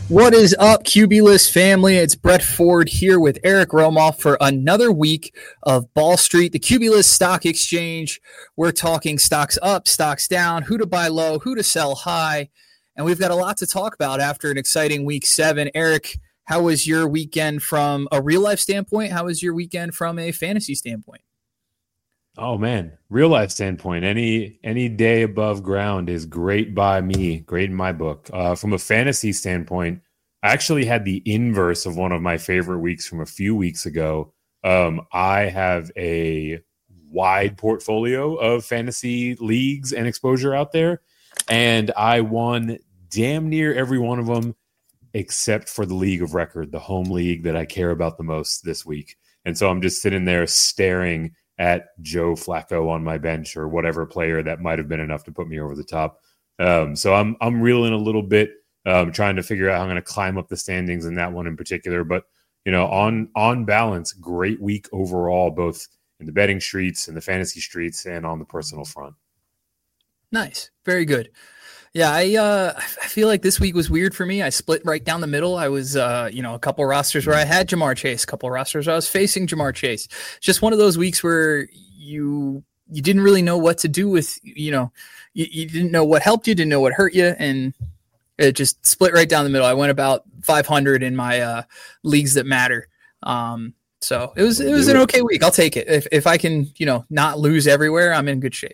What is up, QB List family? It's Brett Ford here with Eric Romoff for another week of Ball Street, the QB List Stock Exchange. We're talking stocks up, stocks down, who to buy low, who to sell high, and we've got a lot to talk about after an exciting week 7. Eric, how was your weekend from a real-life standpoint? How was your weekend from a fantasy standpoint? Oh man, real life standpoint, any day above ground is great by me, great in my book. From a fantasy standpoint, I actually had the inverse of one of my favorite weeks from a few weeks ago. I have a wide portfolio of fantasy leagues and exposure out there, and I won damn near every one of them except for the league of record, the home league that I care about the most this week. And so I'm just sitting there staring at Joe Flacco on my bench or whatever player that might have been enough to put me over the top. So I'm reeling a little bit, trying to figure out how I'm going to climb up the standings in that one in particular. But, you know, on balance, great week overall, both in the betting streets and the fantasy streets and on the personal front. Nice. Very good. Yeah, I feel like this week was weird for me. I split right down the middle. I was, a couple rosters where I had Ja'Marr Chase, a couple rosters where I was facing Ja'Marr Chase. Just one of those weeks where you didn't really know what to do with, you didn't know what helped you, didn't know what hurt you, and it just split right down the middle. I went about 500 in my leagues that matter. So it was an okay week. I'll take it. If I can, not lose everywhere, I'm in good shape.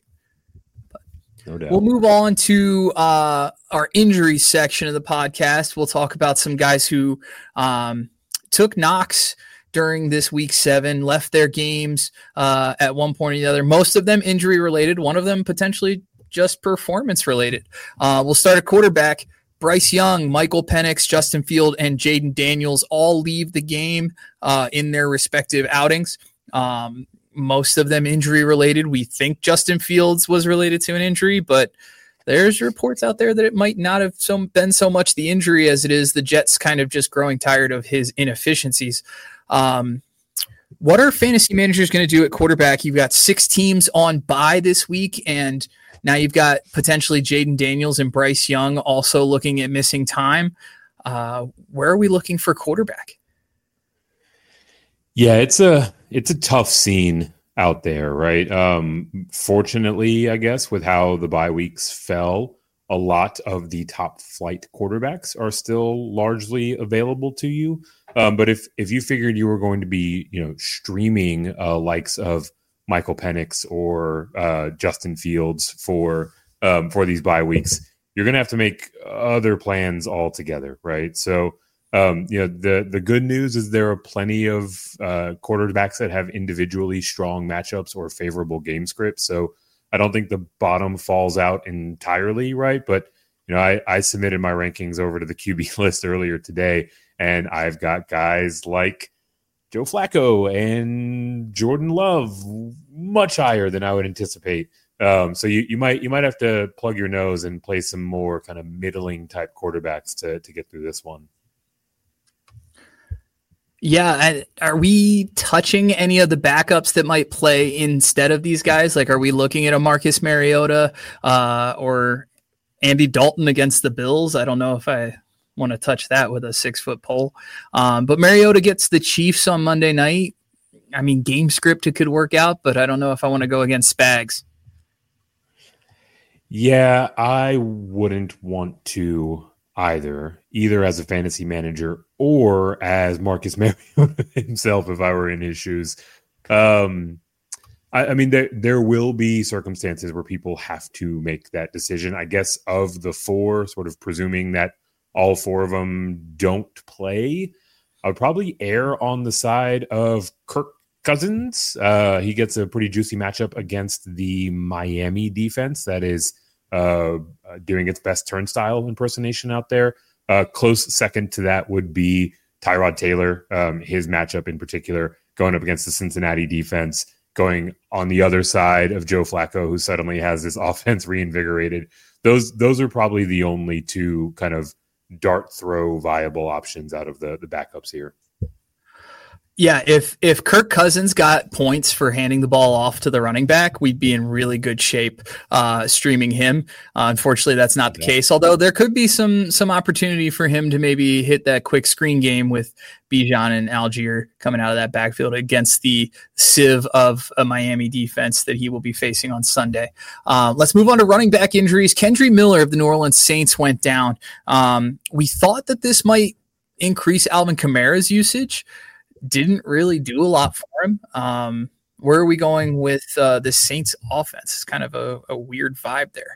No doubt. We'll move on to our injury section of the podcast. We'll talk about some guys who took knocks during this week 7, left their games at one point or the other. Most of them injury related. One of them potentially just performance related. We'll start at quarterback. Bryce Young, Michael Penix, Justin Field, and Jaden Daniels all leave the game in their respective outings. Most of them injury related. We think Justin Fields was related to an injury, but there's reports out there that it might not have been so much the injury as it is the Jets kind of just growing tired of his inefficiencies. What are fantasy managers going to do at quarterback? You've got 6 teams on bye this week, and now you've got potentially Jaden Daniels and Bryce Young also looking at missing time. Where are we looking for quarterback? Yeah, it's a tough scene out there, right? Fortunately, I guess, with how the bye weeks fell, a lot of the top flight quarterbacks are still largely available to you. But if you figured you were going to be, streaming likes of Michael Penix or Justin Fields for these bye weeks, you're going to have to make other plans altogether, right? So the good news is there are plenty of quarterbacks that have individually strong matchups or favorable game scripts. So I don't think the bottom falls out entirely, right? But I submitted my rankings over to the QB list earlier today, and I've got guys like Joe Flacco and Jordan Love much higher than I would anticipate. So you might have to plug your nose and play some more kind of middling type quarterbacks to get through this one. Yeah, are we touching any of the backups that might play instead of these guys? Like, are we looking at a Marcus Mariota or Andy Dalton against the Bills? I don't know if I want to touch that with a 6-foot pole. But Mariota gets the Chiefs on Monday night. I mean, game script, it could work out, but I don't know if I want to go against Spags. Yeah, I wouldn't want to either as a fantasy manager or as Marcus Mariota himself if I were in his shoes. I mean, there will be circumstances where people have to make that decision. I guess of the 4, sort of presuming that all 4 of them don't play, I would probably err on the side of Kirk Cousins. He gets a pretty juicy matchup against the Miami defense that is doing its best turnstile impersonation out there. Close second to that would be Tyrod Taylor, his matchup in particular, going up against the Cincinnati defense, going on the other side of Joe Flacco, who suddenly has this offense reinvigorated. Those are probably the only 2 kind of dart throw viable options out of the backups here. Yeah, if Kirk Cousins got points for handing the ball off to the running back, we'd be in really good shape streaming him. Unfortunately, that's not the case, although there could be some opportunity for him to maybe hit that quick screen game with Bijan and Algier coming out of that backfield against the sieve of a Miami defense that he will be facing on Sunday. Let's move on to running back injuries. Kendre Miller of the New Orleans Saints went down. We thought that this might increase Alvin Kamara's usage. Didn't really do a lot for him. Where are we going with the Saints offense? It's kind of a weird vibe there.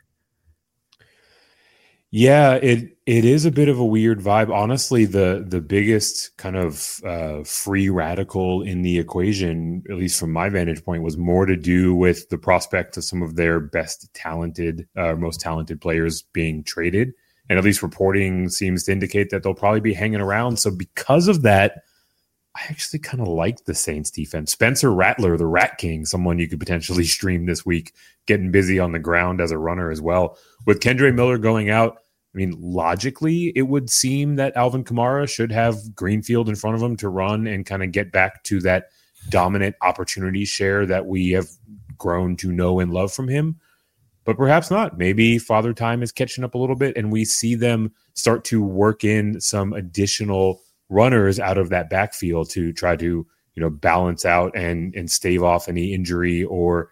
Yeah, it is a bit of a weird vibe. Honestly, the biggest kind of free radical in the equation, at least from my vantage point, was more to do with the prospect of some of their most talented players being traded. And at least reporting seems to indicate that they'll probably be hanging around. So because of that, I actually kind of like the Saints defense. Spencer Rattler, the Rat King, someone you could potentially stream this week, getting busy on the ground as a runner as well. With Kendre Miller going out, I mean, logically, it would seem that Alvin Kamara should have Greenfield in front of him to run and kind of get back to that dominant opportunity share that we have grown to know and love from him. But perhaps not. Maybe Father Time is catching up a little bit, and we see them start to work in some additional runners out of that backfield to try to, balance out and stave off any injury or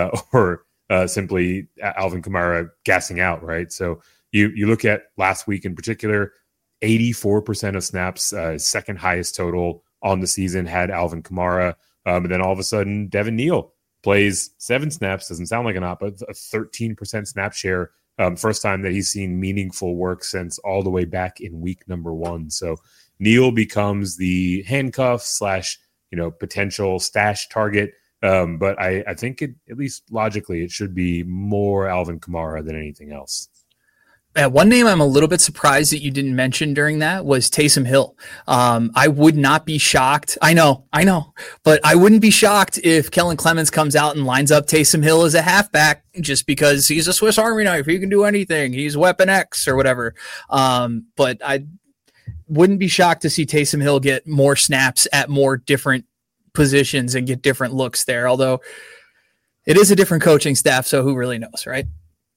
simply Alvin Kamara gassing out, right? So you look at last week in particular, 84% of snaps, second highest total on the season had Alvin Kamara. And then all of a sudden, Devin Neal plays 7 snaps, doesn't sound like a lot, but a 13% snap share. First time that he's seen meaningful work since all the way back in week number 1. So Neal becomes the handcuff / potential stash target. But I think at least logically, it should be more Alvin Kamara than anything else. One name I'm a little bit surprised that you didn't mention during that was Taysom Hill. I would not be shocked. I know, but I wouldn't be shocked if Kellen Clemens comes out and lines up Taysom Hill as a halfback just because he's a Swiss Army knife. He can do anything. He's Weapon X or whatever. But I wouldn't be shocked to see Taysom Hill get more snaps at more different positions and get different looks there. Although it is a different coaching staff, so who really knows, right?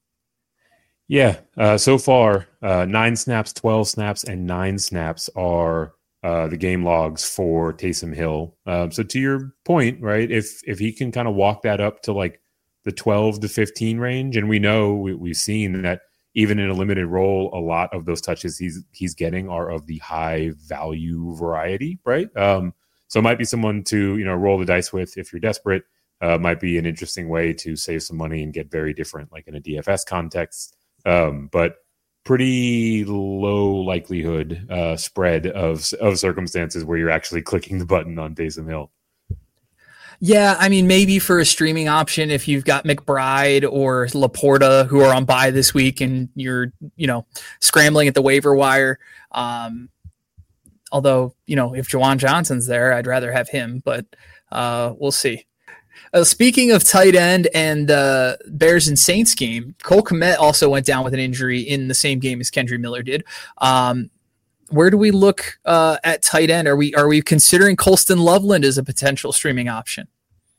Yeah. So far, 9 snaps, 12 snaps, and 9 snaps are the game logs for Taysom Hill. So to your point, right, if he can kind of walk that up to like the 12 to 15 range, and we know we've seen that even in a limited role, a lot of those touches he's getting are of the high value variety, right? So it might be someone to roll the dice with if you're desperate. Might be an interesting way to save some money and get very different, like in a DFS context. But pretty low likelihood spread of circumstances where you're actually clicking the button on Taysom Hill. Yeah, I mean, maybe for a streaming option, if you've got McBride or Laporta who are on bye this week and you're, scrambling at the waiver wire. Although, if Juwan Johnson's there, I'd rather have him, but we'll see. Speaking of tight end and Bears and Saints game, Cole Kmet also went down with an injury in the same game as Kendre Miller did. Where do we look at tight end? Are we considering Colston Loveland as a potential streaming option?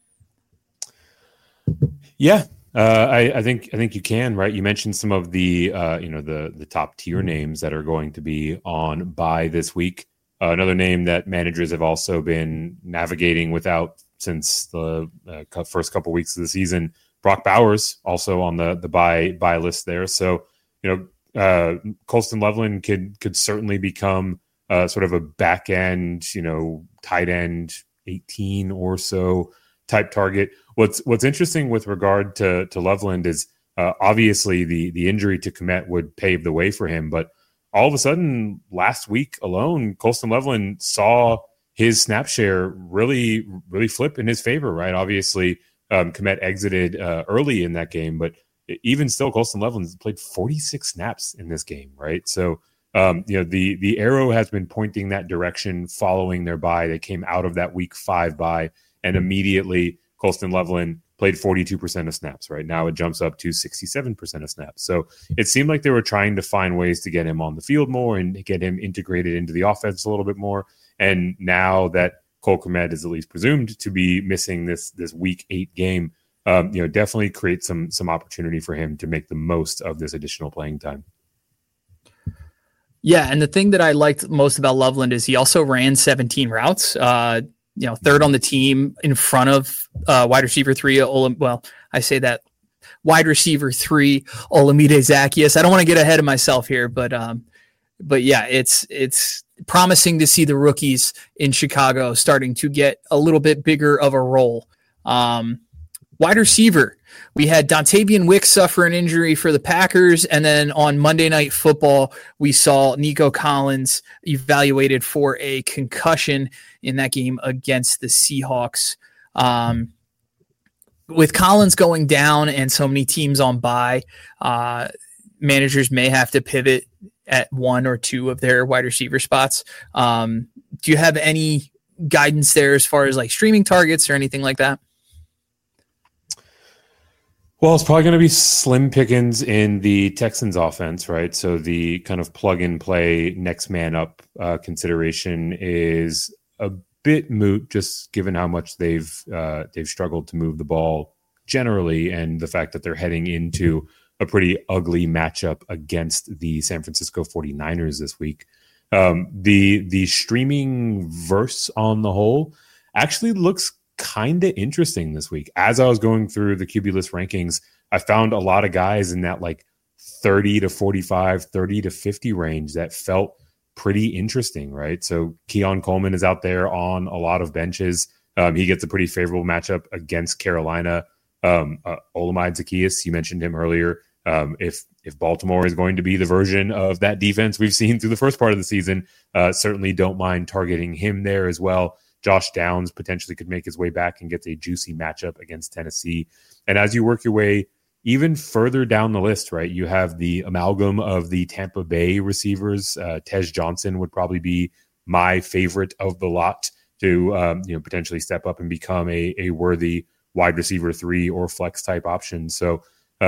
Yeah, I think you can, right? You mentioned some of the the top tier names that are going to be on bye this week. Another name that managers have also been navigating without since the first couple weeks of the season. Brock Bowers also on the buy list there. So, Colston Loveland could certainly become sort of a back end, tight end 18 or so type target. What's interesting with regard to Loveland is obviously the injury to Kmet would pave the way for him, but all of a sudden last week alone, Colston Loveland saw his snap share really, really flip in his favor, right? Obviously, Kmet exited early in that game, but even still, Colston Loveland played 46 snaps in this game, right? So, the arrow has been pointing that direction following their bye. They came out of that week 5 bye, and immediately Colston Loveland played 42% of snaps, right? Now it jumps up to 67% of snaps. So it seemed like they were trying to find ways to get him on the field more and get him integrated into the offense a little bit more. And now that Cole Kmet is at least presumed to be missing this week 8 game, definitely create some opportunity for him to make the most of this additional playing time. Yeah, and the thing that I liked most about Loveland is he also ran 17 routes. Third on the team in front of wide receiver 3. I say that wide receiver 3 Olamide Zaccheaus. I don't want to get ahead of myself here, but yeah, it's promising to see the rookies in Chicago starting to get a little bit bigger of a role. Wide receiver, we had Dontavian Wicks suffer an injury for the Packers, and then on Monday Night Football, we saw Nico Collins evaluated for a concussion in that game against the Seahawks. With Collins going down and so many teams on bye, managers may have to pivot at 1 or 2 of their wide receiver spots. Do you have any guidance there as far as like streaming targets or anything like that? Well, it's probably going to be slim pickings in the Texans offense, right? So the kind of plug and play next man up consideration is a bit moot, just given how much they've struggled to move the ball generally, and the fact that they're heading into a pretty ugly matchup against the San Francisco 49ers this week. The streaming verse on the whole actually looks kind of interesting this week. As I was going through the QB list rankings, I found a lot of guys in that like 30 to 45, 30 to 50 range that felt pretty interesting, right? So Keon Coleman is out there on a lot of benches. He gets a pretty favorable matchup against Carolina. Olamide Zaccheaus, you mentioned him earlier. If Baltimore is going to be the version of that defense we've seen through the first part of the season, certainly don't mind targeting him there as well. Josh Downs potentially could make his way back and gets a juicy matchup against Tennessee. And as you work your way even further down the list, right, you have the amalgam of the Tampa Bay receivers. Tej Johnson would probably be my favorite of the lot to potentially step up and become a worthy wide receiver 3 or flex type option. So,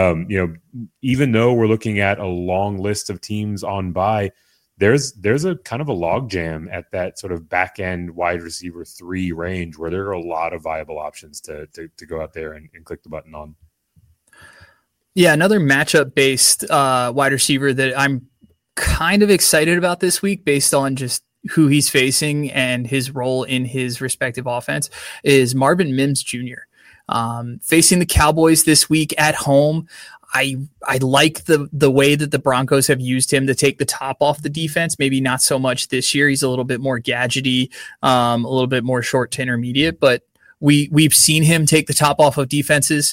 even though we're looking at a long list of teams on bye, there's a kind of a logjam at that sort of back end wide receiver 3 range where there are a lot of viable options to go out there and click the button on. Yeah, another matchup based wide receiver that I'm kind of excited about this week based on just who he's facing and his role in his respective offense is Marvin Mims Jr. Facing the Cowboys this week at home. I like the way that the Broncos have used him to take the top off the defense. Maybe not so much this year. He's a little bit more gadgety, a little bit more short to intermediate, but we've seen him take the top off of defenses.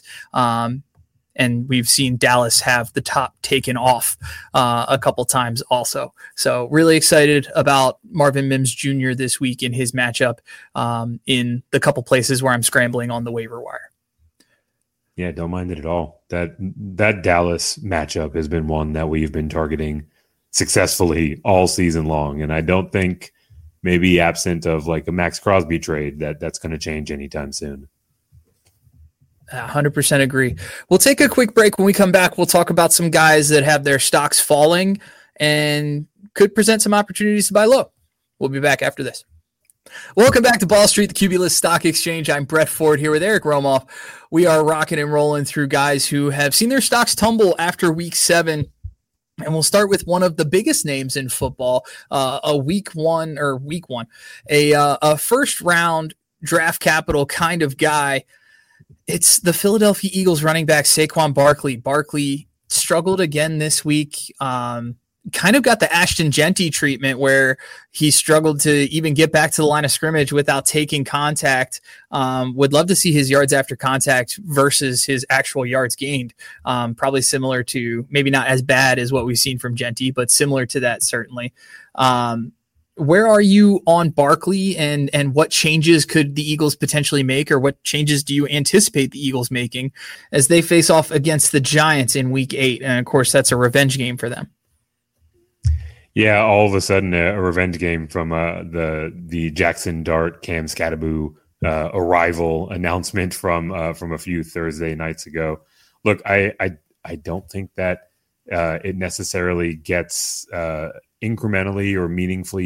And we've seen Dallas have the top taken off a couple times also. So really excited about Marvin Mims Jr. this week in his matchup in the couple places where I'm scrambling on the waiver wire. Yeah, don't mind it at all. That Dallas matchup has been one that we've been targeting successfully all season long. And I don't think, maybe absent of like a Max Crosby trade, that's going to change anytime soon. 100% agree. We'll take a quick break. When we come back, we'll talk about some guys that have their stocks falling and could present some opportunities to buy low. We'll be back after this. Welcome back to Ball Street, the QB List Stock Exchange. I'm Brett Ford here with Eric Romoff. We are rocking and rolling through guys who have seen their stocks tumble after week 7. And we'll start with one of the biggest names in football, a first round draft capital kind of guy. It's the Philadelphia Eagles running back Saquon Barkley. Barkley struggled again this week. Kind of got the Ashton Genty treatment where he struggled to even get back to the line of scrimmage without taking contact. Would love to see his yards after contact versus his actual yards gained. Probably similar to, maybe not as bad as what we've seen from Genty, but similar to that certainly. Where are you on Barkley and what changes could the Eagles potentially make, or what changes do you anticipate the Eagles making as they face off against the Giants in week 8? And of course, that's a revenge game for them. Yeah, all of a sudden a revenge game from the Jackson Dart, Cam Scattaboo arrival announcement from a few Thursday nights ago. Look, I don't think that it necessarily gets incrementally or meaningfully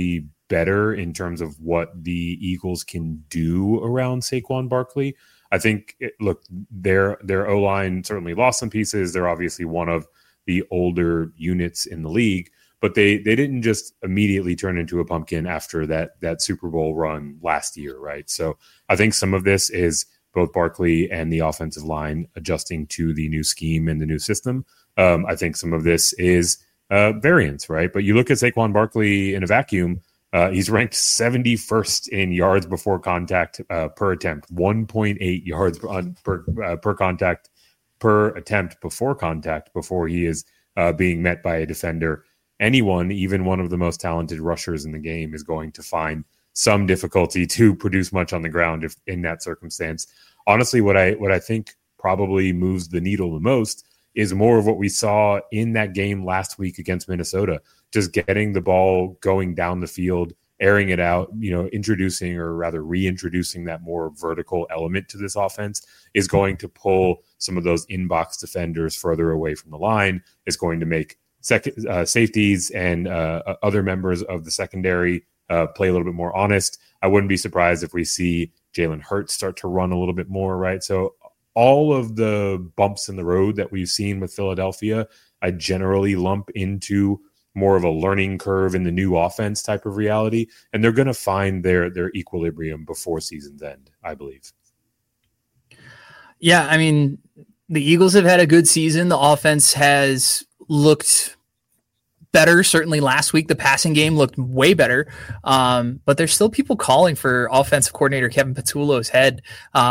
better in terms of what the Eagles can do around Saquon Barkley. I think, their O-line certainly lost some pieces. They're obviously one of the older units in the league, but they didn't just immediately turn into a pumpkin after that Super Bowl run last year, right? So I think some of this is both Barkley and the offensive line adjusting to the new scheme and the new system. I think some of this is variance, right? But you look at Saquon Barkley in a vacuum, he's ranked 71st in yards before contact per attempt, 1.8 yards per contact per attempt before contact before he is being met by a defender. Anyone, even one of the most talented rushers in the game, is going to find some difficulty to produce much on the ground if in that circumstance. Honestly, what I think probably moves the needle the most is more of what we saw in that game last week against Minnesota, just getting the ball going down the field, airing it out, introducing or rather reintroducing that more vertical element to this offense is going to pull some of those inbox defenders further away from the line. It's going to make safeties and other members of the secondary play a little bit more honest. I wouldn't be surprised if we see Jalen Hurts start to run a little bit more, right? So all of the bumps in the road that we've seen with Philadelphia, I generally lump into more of a learning curve in the new offense type of reality. And they're going to find their equilibrium before season's end, I believe. Yeah, I mean, the Eagles have had a good season. The offense has looked better. Certainly last week, the passing game looked way better. But there's still people calling for offensive coordinator Kevin Patullo's head.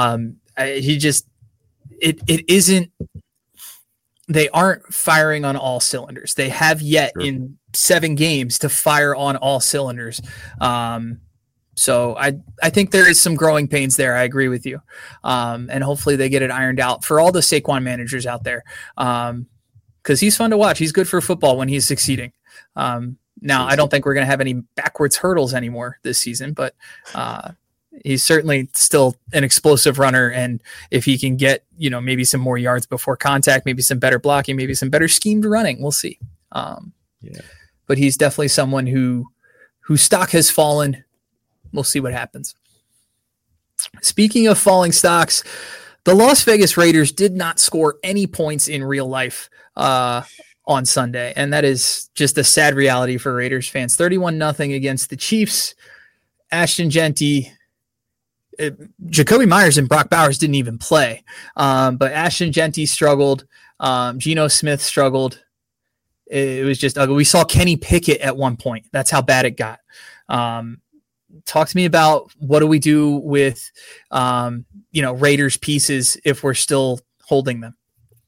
It isn't, they aren't firing on all cylinders. They have yet in 7 games to fire on all cylinders. So I think there is some growing pains there. I agree with you. And hopefully they get it ironed out for all the Saquon managers out there. Because he's fun to watch. He's good for football when he's succeeding. Now, I don't think we're going to have any backwards hurdles anymore this season, but he's certainly still an explosive runner. And if he can get, maybe some more yards before contact, maybe some better blocking, maybe some better schemed running, we'll see. But he's definitely someone whose stock has fallen. We'll see what happens. Speaking of falling stocks, the Las Vegas Raiders did not score any points in real life on Sunday. And that is just a sad reality for Raiders fans. 31-0 against the Chiefs. Ashton Jeanty, Jacoby Myers and Brock Bowers didn't even play. But Ashton Jeanty struggled. Geno Smith struggled. It was just ugly. We saw Kenny Pickett at one point. That's how bad it got. Talk to me about what do we do with, Raiders pieces if we're still holding them?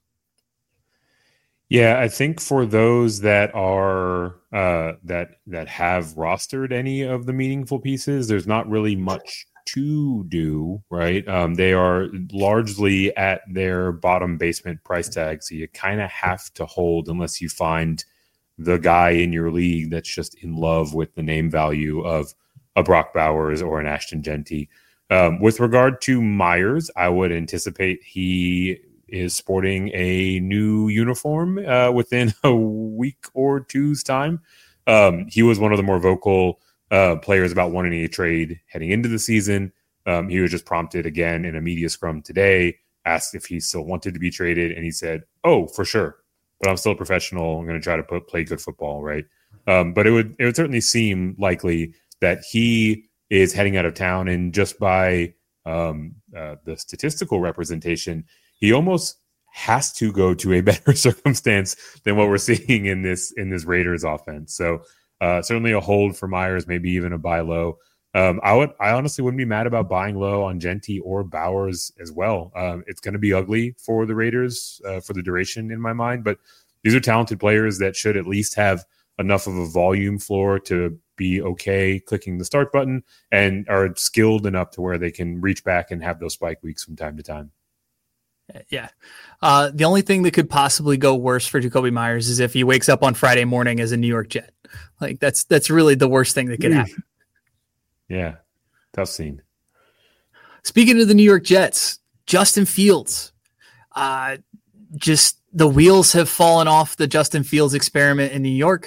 Yeah, I think for those that are that have rostered any of the meaningful pieces, there's not really much to do, right? They are largely at their bottom basement price tag, so you kind of have to hold unless you find the guy in your league that's just in love with the name value of a Brock Bowers or an Ashton Jeanty. With regard to Myers, I would anticipate he is sporting a new uniform within a week or two's time. He was one of the more vocal players about wanting a trade heading into the season. He was just prompted again in a media scrum today, asked if he still wanted to be traded, and he said, "Oh, for sure, but I'm still a professional. I'm going to try to play good football, right?" But it would certainly seem likely that he is heading out of town, and just by the statistical representation, he almost has to go to a better circumstance than what we're seeing in this Raiders offense. So certainly a hold for Myers, maybe even a buy low. I honestly wouldn't be mad about buying low on Jeanty or Bowers as well. It's going to be ugly for the Raiders for the duration in my mind, but these are talented players that should at least have enough of a volume floor to be okay clicking the start button and are skilled enough to where they can reach back and have those spike weeks from time to time. Yeah. The only thing that could possibly go worse for Jacoby Myers is if he wakes up on Friday morning as a New York Jet. Like that's really the worst thing that could happen. Yeah. Tough scene. Speaking of the New York Jets, Justin Fields, just the wheels have fallen off the Justin Fields experiment in New York.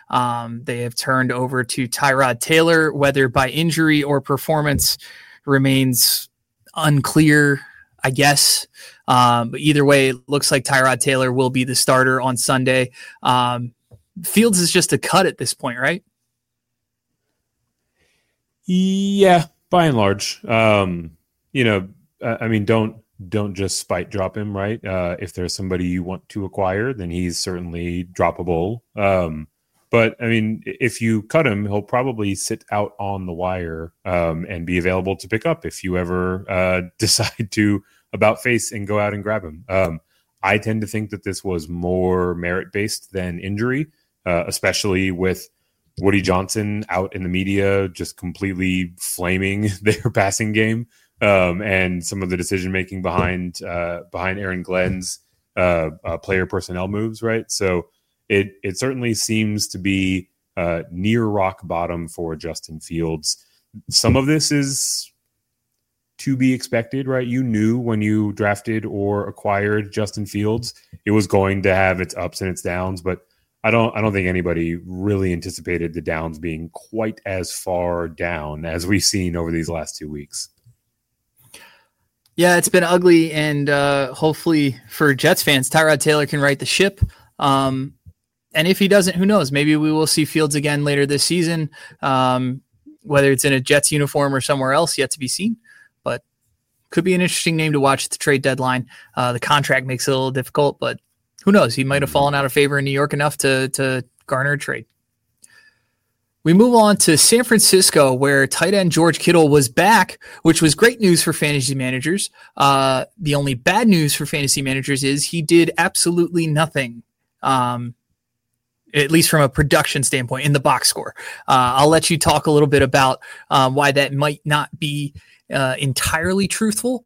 They have turned over to Tyrod Taylor, whether by injury or performance remains unclear, I guess. But either way, it looks like Tyrod Taylor will be the starter on Sunday. Fields is just a cut at this point, right? Yeah, by and large. Don't just spite drop him, right? If there's somebody you want to acquire, then he's certainly droppable. But I mean, if you cut him, he'll probably sit out on the wire and be available to pick up if you ever decide to about face and go out and grab him. I tend to think that this was more merit-based than injury, especially with Woody Johnson out in the media just completely flaming their passing game. And some of the decision making behind Aaron Glenn's player personnel moves, right? So it certainly seems to be near rock bottom for Justin Fields. Some of this is to be expected, right? You knew when you drafted or acquired Justin Fields, it was going to have its ups and its downs, but I don't think anybody really anticipated the downs being quite as far down as we've seen over these last 2 weeks. Yeah, it's been ugly, and hopefully for Jets fans, Tyrod Taylor can right the ship. And if he doesn't, who knows? Maybe we will see Fields again later this season, whether it's in a Jets uniform or somewhere else, yet to be seen. But could be an interesting name to watch at the trade deadline. The contract makes it a little difficult, but who knows? He might have fallen out of favor in New York enough to garner a trade. We move on to San Francisco, where tight end George Kittle was back, which was great news for fantasy managers. The only bad news for fantasy managers is he did absolutely nothing, at least from a production standpoint, in the box score. I'll let you talk a little bit about why that might not be entirely truthful.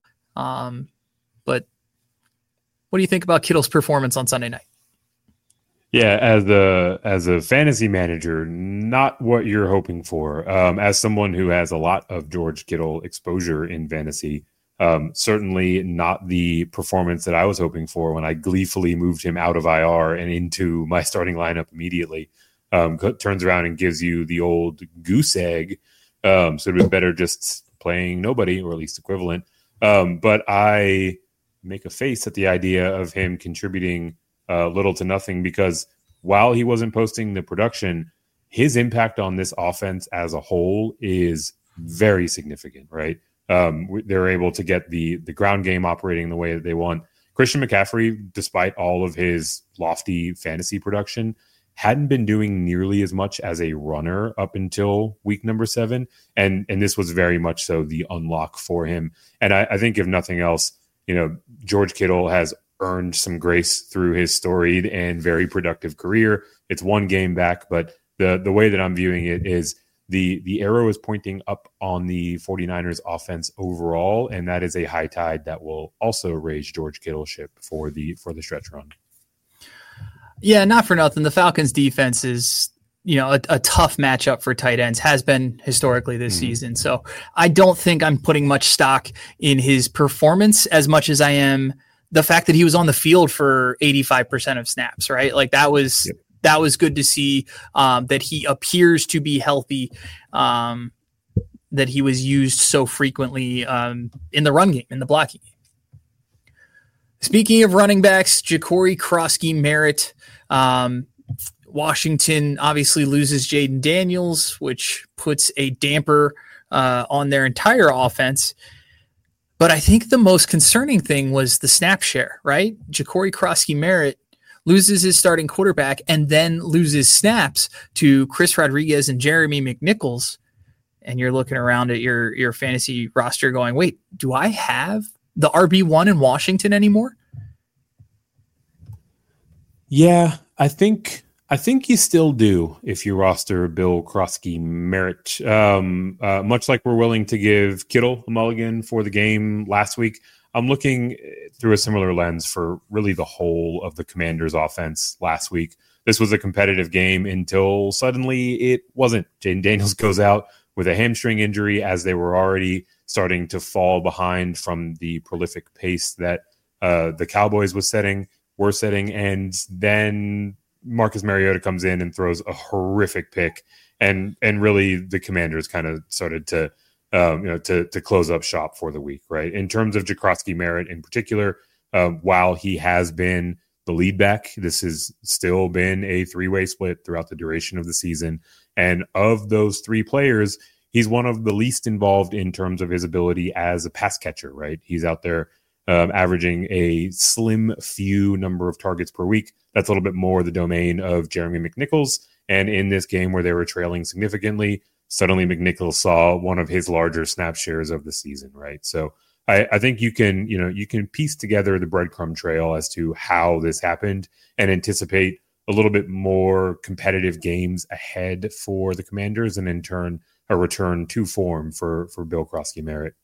But what do you think about Kittle's performance on Sunday night? Yeah, as a fantasy manager, not what you're hoping for. As someone who has a lot of George Kittle exposure in fantasy, certainly not the performance that I was hoping for when I gleefully moved him out of IR and into my starting lineup immediately. Turns around and gives you the old goose egg. So it'd be better just playing nobody, or at least equivalent. But I make a face at the idea of him contributing little to nothing, because while he wasn't posting the production, his impact on this offense as a whole is very significant, right? They're able to get the ground game operating the way that they want. Christian McCaffrey, despite all of his lofty fantasy production, hadn't been doing nearly as much as a runner up until week number 7. And this was very much so the unlock for him. And I think if nothing else, George Kittle has earned some grace through his storied and very productive career. It's one game back, but the way that I'm viewing it is the arrow is pointing up on the 49ers offense overall, and that is a high tide that will also raise George Kittle ship for the stretch run. Yeah, not for nothing. The Falcons defense is, a tough matchup for tight ends, has been historically this season. So I don't think I'm putting much stock in his performance as much as I am the fact that he was on the field for 85% of snaps, right? Like that was good to see, that he appears to be healthy, that he was used so frequently in the run game, in the blocking game. Speaking of running backs, Ja'Cory Krosky-Merritt, Washington obviously loses Jaden Daniels, which puts a damper on their entire offense. But I think the most concerning thing was the snap share, right? Ja'Cory Krosky-Merritt loses his starting quarterback and then loses snaps to Chris Rodriguez and Jeremy McNichols. And you're looking around at your fantasy roster going, wait, do I have the RB1 in Washington anymore? Yeah, I think you still do if you roster Bill Krosky-Merritt. Much like we're willing to give Kittle a mulligan for the game last week, I'm looking through a similar lens for really the whole of the Commanders' offense last week. This was a competitive game until suddenly it wasn't. Jaden Daniels goes out with a hamstring injury as they were already starting to fall behind from the prolific pace that the Cowboys were setting, and then Marcus Mariota comes in and throws a horrific pick, and really the Commanders kind of started to to close up shop for the week, right? In terms of Jaquiski Merritt in particular, while he has been the lead back, this has still been a three-way split throughout the duration of the season. And of those three players, he's one of the least involved in terms of his ability as a pass catcher, right? He's out there averaging a slim few number of targets per week. That's a little bit more the domain of Jeremy McNichols. And in this game where they were trailing significantly, suddenly McNichols saw one of his larger snap shares of the season, right? So I think you can piece together the breadcrumb trail as to how this happened and anticipate a little bit more competitive games ahead for the Commanders, and in turn a return to form for Bill Krosky Merritt.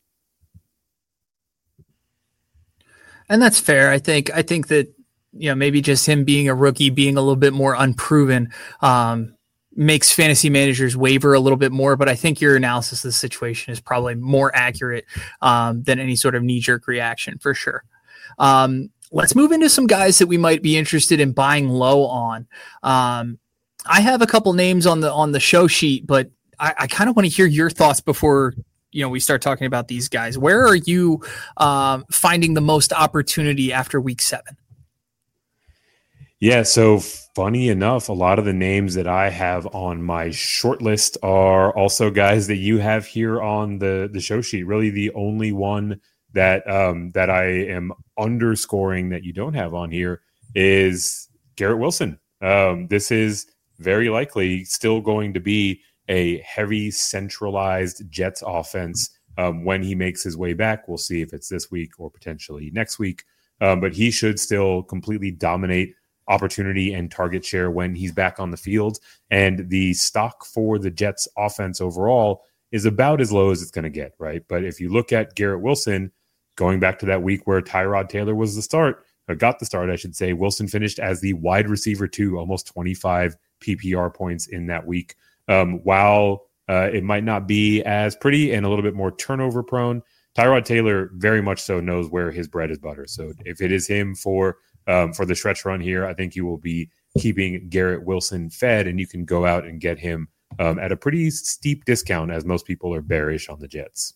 And that's fair. I think that maybe just him being a rookie, being a little bit more unproven, makes fantasy managers waver a little bit more, but I think your analysis of the situation is probably more accurate than any sort of knee-jerk reaction for sure. Let's move into some guys that we might be interested in buying low on. I have a couple names on the show sheet, but I kind of want to hear your thoughts before we start talking about these guys. Where are you finding the most opportunity after week 7? Yeah, so funny enough, a lot of the names that I have on my short list are also guys that you have here on the show sheet. Really, the only one that I am underscoring that you don't have on here is Garrett Wilson. This is very likely still going to be a heavy centralized Jets offense when he makes his way back. We'll see if it's this week or potentially next week, but he should still completely dominate opportunity and target share when he's back on the field. And the stock for the Jets offense overall is about as low as it's going to get, right? But if you look at Garrett Wilson, going back to that week where Tyrod Taylor was got the start, I should say, Wilson finished as the wide receiver 2, almost 25 PPR points in that week. While it might not be as pretty and a little bit more turnover prone, Tyrod Taylor very much so knows where his bread is buttered. So if it is him for the stretch run here, I think you will be keeping Garrett Wilson fed, and you can go out and get him at a pretty steep discount, as most people are bearish on the Jets.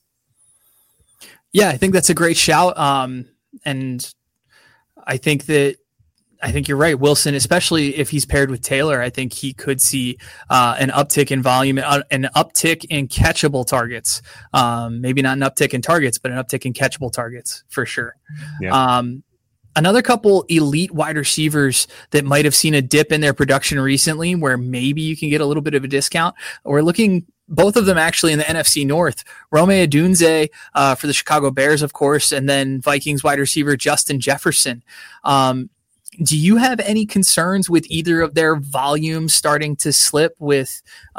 Yeah, I think that's a great shout. And I think you're right. Wilson, especially if he's paired with Taylor, I think he could see an uptick in volume, an uptick in catchable targets. Maybe not an uptick in targets, but an uptick in catchable targets for sure. Yeah. Another couple elite wide receivers that might have seen a dip in their production recently, where maybe you can get a little bit of a discount. We're looking, both of them actually in the NFC North. Rome Odunze for the Chicago Bears, of course, and then Vikings wide receiver Justin Jefferson. Do you have any concerns with either of their volumes starting to slip with,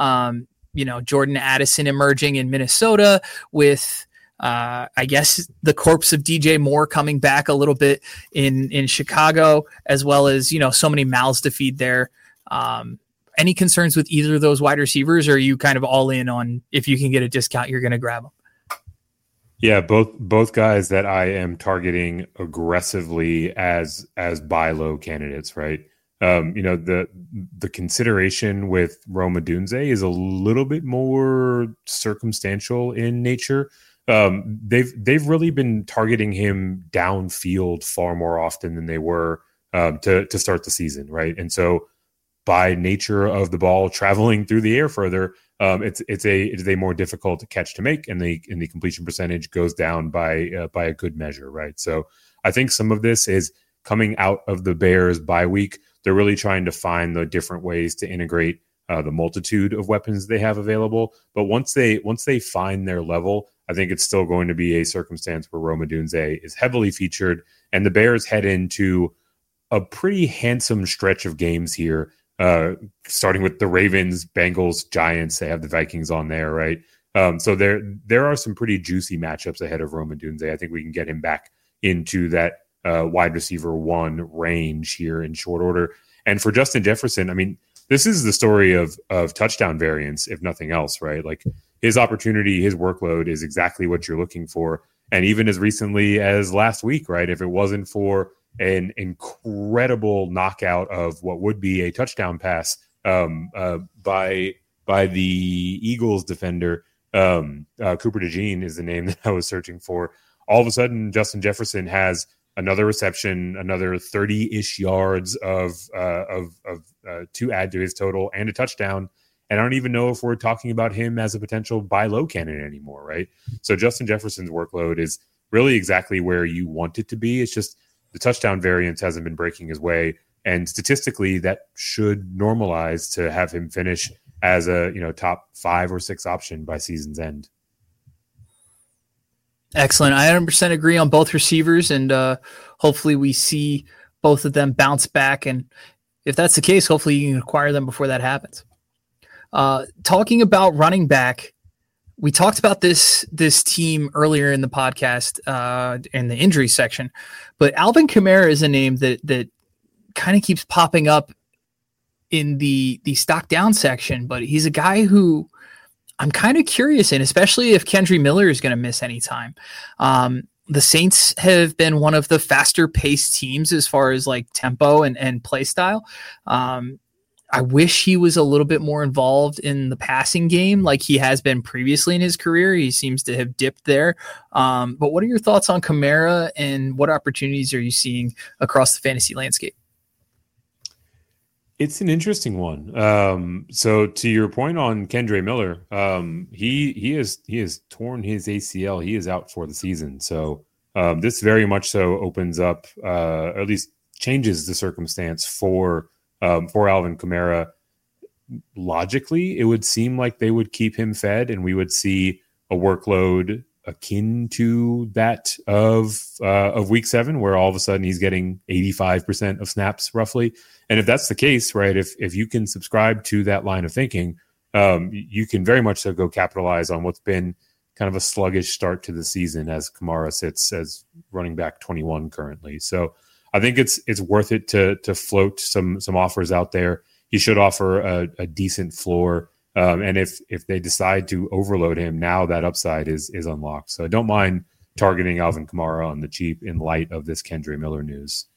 Jordan Addison emerging in Minnesota, with I guess the corpse of DJ Moore coming back a little bit in Chicago, as well as, so many mouths to feed there. Any concerns with either of those wide receivers, or are you kind of all in on if you can get a discount, you're going to grab them? Yeah, both guys that I am targeting aggressively as buy low candidates, right? The consideration with Rome Odunze is a little bit more circumstantial in nature. They've really been targeting him downfield far more often than they were to start the season, right? And so by nature of the ball traveling through the air further, it's a more difficult catch to make, and the completion percentage goes down by a good measure, right? So I think some of this is coming out of the Bears bye week. They're really trying to find the different ways to integrate the multitude of weapons they have available. But once they find their level, I think it's still going to be a circumstance where Rome Odunze is heavily featured, and the Bears head into a pretty handsome stretch of games here, starting with the Ravens, Bengals, Giants. They have the Vikings on there, right? So there are some pretty juicy matchups ahead of Rome Odunze. I think we can get him back into that wide receiver 1 range here in short order. And for Justin Jefferson, I mean, this is the story of touchdown variance, if nothing else, right? Like, his opportunity, his workload is exactly what you're looking for. And even as recently as last week, right? If it wasn't for an incredible knockout of what would be a touchdown pass by the Eagles defender. Cooper DeJean is the name that I was searching for. All of a sudden, Justin Jefferson has another reception, another 30-ish yards to add to his total, and a touchdown. And I don't even know if we're talking about him as a potential buy low candidate anymore, right? So Justin Jefferson's workload is really exactly where you want it to be. It's just the touchdown variance hasn't been breaking his way. And statistically, that should normalize to have him finish as a top 5 or 6 option by season's end. Excellent. I 100% agree on both receivers, and hopefully we see both of them bounce back. And if that's the case, hopefully you can acquire them before that happens. Talking about running back, we talked about this team earlier in the podcast in the injury section, but Alvin Kamara is a name that kind of keeps popping up in the stock down section, but he's a guy who I'm kind of curious in, especially if Kendre Miller is going to miss any time. The Saints have been one of the faster paced teams as far as like tempo and play style. I wish he was a little bit more involved in the passing game like he has been previously in his career. He seems to have dipped there. But what are your thoughts on Kamara, and what opportunities are you seeing across the fantasy landscape? It's an interesting one. So to your point on Kendre Miller, he has torn his ACL. He is out for the season. So this very much so opens up, or at least changes the circumstance for Alvin Kamara. Logically, it would seem like they would keep him fed, and we would see a workload akin to that of week 7, where all of a sudden he's getting 85% of snaps roughly. And if that's the case, right, if you can subscribe to that line of thinking, you can very much so go capitalize on what's been kind of a sluggish start to the season as Kamara sits as running back 21 currently. So I think it's worth it to float some offers out there. He should offer a decent floor. And if they decide to overload him, now that upside is unlocked. So I don't mind targeting Alvin Kamara on the cheap in light of this Kendre Miller news.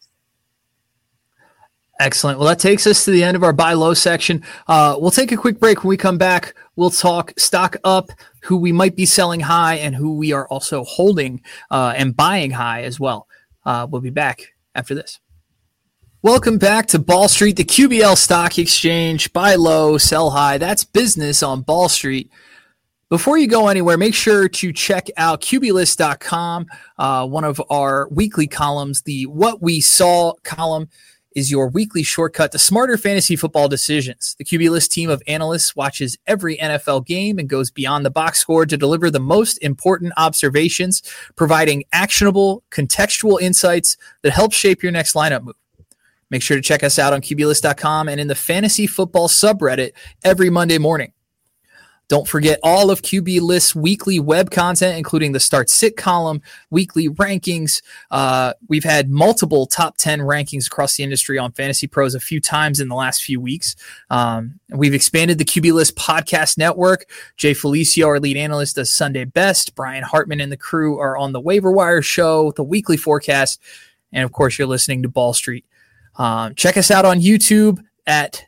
Excellent. Well, that takes us to the end of our buy low section. We'll take a quick break. When we come back, we'll talk stock up, who we might be selling high and who we are also holding and buying high as well. We'll be back after this. Welcome back to Ball Street, the QBL Stock Exchange. Buy low, sell high. That's business on Ball Street. Before you go anywhere, make sure to check out QBList.com. One of our weekly columns, the What We Saw column, is your weekly shortcut to smarter fantasy football decisions. The QB List team of analysts watches every NFL game and goes beyond the box score to deliver the most important observations, providing actionable, contextual insights that help shape your next lineup move. Make sure to check us out on QBList.com and in the fantasy football subreddit every Monday morning. Don't forget all of QB List's weekly web content, including the Start Sit column, weekly rankings. We've had multiple top 10 rankings across the industry on Fantasy Pros a few times in the last few weeks. We've expanded the QB List podcast network. Jay Felicio, our lead analyst, does Sunday Best. Brian Hartman and the crew are on the Waiver Wire show, the weekly forecast. And, of course, you're listening to Ball Street. Check us out on YouTube at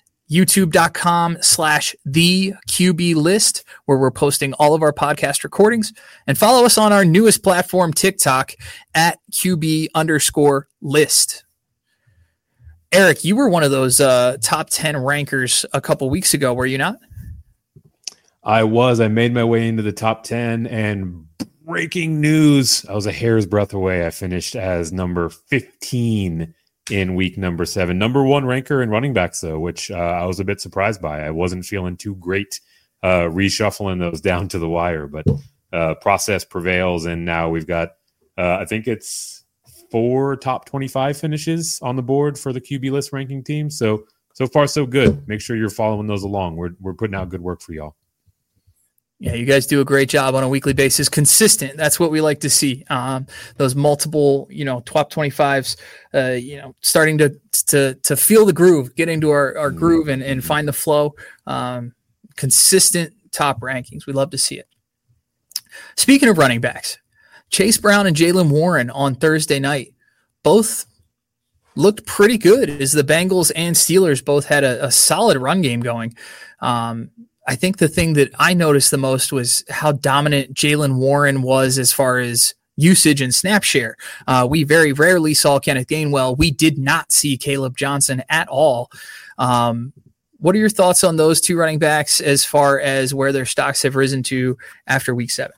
youtube.com/theqblist, where we're posting all of our podcast recordings, and follow us on our newest platform, TikTok, at QB_list. Eric, you were one of those top 10 rankers a couple weeks ago, were you not? I was. I made my way into the top 10, and breaking news, I was a hair's breadth away. I finished as number 15 in week number 7. Number 1 ranker in running backs, though, which I was a bit surprised by. I wasn't feeling too great reshuffling those down to the wire, but process prevails, and now we've got, I think it's 4 top 25 finishes on the board for the QB List ranking team. So far, so good. Make sure you're following those along. We're putting out good work for y'all. Yeah, you guys do a great job on a weekly basis. Consistent. That's what we like to see. Those multiple, top 25s, starting to feel the groove, get into our groove and find the flow. Consistent top rankings. We love to see it. Speaking of running backs, Chase Brown and Jaylen Warren on Thursday night, both looked pretty good as the Bengals and Steelers both had a solid run game going. I think the thing that I noticed the most was how dominant Jaylen Warren was as far as usage and snap share. We very rarely saw Kenneth Gainwell. We did not see Caleb Johnson at all. What are your thoughts on those two running backs as far as where their stocks have risen to after week 7?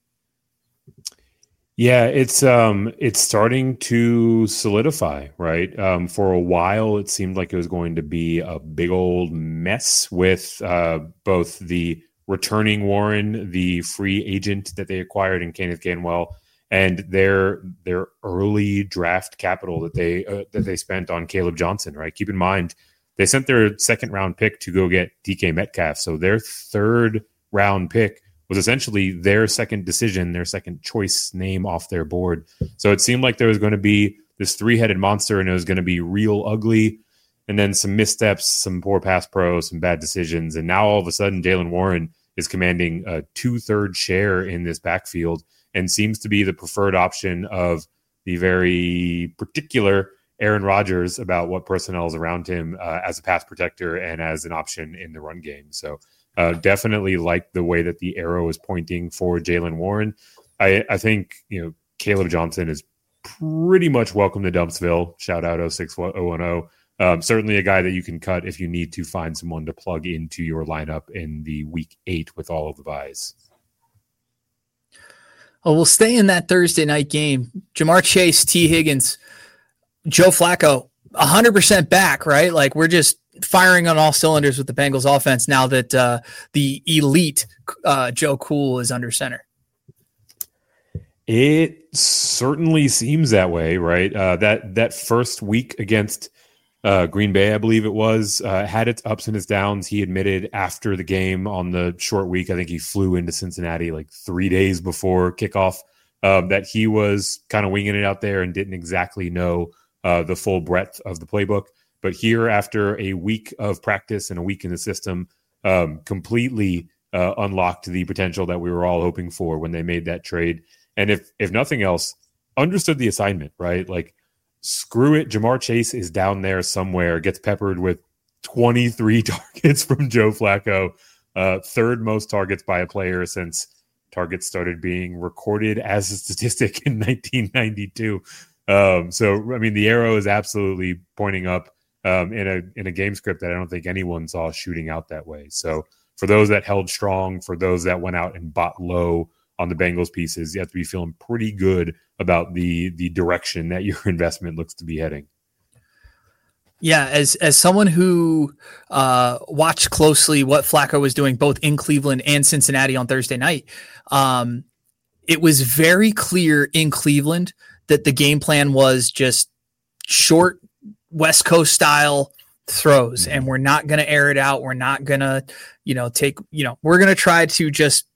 Yeah, it's starting to solidify, right? For a while, it seemed like it was going to be a big old mess with both the returning Warren, the free agent that they acquired in Kenneth Gainwell, and their early draft capital that they spent on Caleb Johnson, right? Keep in mind, they sent their second round pick to go get DK Metcalf, so their third round pick was essentially their second decision, their second choice name off their board. So it seemed like there was going to be this three-headed monster, and it was going to be real ugly, and then some missteps, some poor pass pro, some bad decisions. And now all of a sudden, Jaylen Warren is commanding a 2/3 share in this backfield and seems to be the preferred option of the very particular Aaron Rodgers about what personnel is around him as a pass protector and as an option in the run game. So definitely like the way that the arrow is pointing for Jaylen Warren. I think, Caleb Johnson is pretty much welcome to Dumpsville. Shout out 06010. Certainly a guy that you can cut if you need to find someone to plug into your lineup in the week 8 with all of the buys. Well, we'll stay in that Thursday night game. Jamar Chase, T. Higgins, Joe Flacco, 100% back, right? Like we're just firing on all cylinders with the Bengals offense now that the elite Joe Cool is under center. It certainly seems that way, right? That first week against Green Bay, I believe it was, had its ups and its downs. He admitted after the game on the short week, I think he flew into Cincinnati like 3 days before kickoff, that he was kind of winging it out there and didn't exactly know the full breadth of the playbook. But here, after a week of practice and a week in the system, completely unlocked the potential that we were all hoping for when they made that trade. And if nothing else, understood the assignment, right? Like, screw it. Jamar Chase is down there somewhere, gets peppered with 23 targets from Joe Flacco, third most targets by a player since targets started being recorded as a statistic in 1992. So, I mean, the arrow is absolutely pointing up in a game script that I don't think anyone saw shooting out that way. So for those that held strong, for those that went out and bought low on the Bengals pieces, you have to be feeling pretty good about the direction that your investment looks to be heading. Yeah, as someone who watched closely what Flacco was doing both in Cleveland and Cincinnati on Thursday night, it was very clear in Cleveland that the game plan was just short West Coast style throws, and we're not going to air it out. We're not going to, we're going to try to just,